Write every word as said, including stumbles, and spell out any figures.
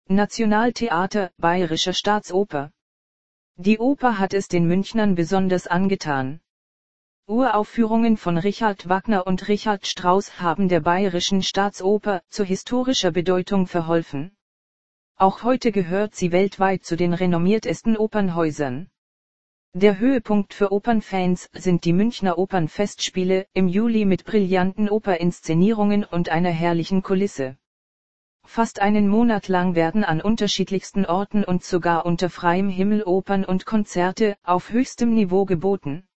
Nationaltheater, Bayerische Staatsoper. Die Oper hat es den Münchnern besonders angetan. Uraufführungen von Richard Wagner und Richard Strauss haben der Bayerischen Staatsoper zu historischer Bedeutung verholfen. Auch heute gehört sie weltweit zu den renommiertesten Opernhäusern. Der Höhepunkt für Opernfans sind die Münchner Opernfestspiele im Juli mit brillanten Operinszenierungen und einer herrlichen Kulisse. Fast einen Monat lang werden an unterschiedlichsten Orten und sogar unter freiem Himmel Opern und Konzerte auf höchstem Niveau geboten.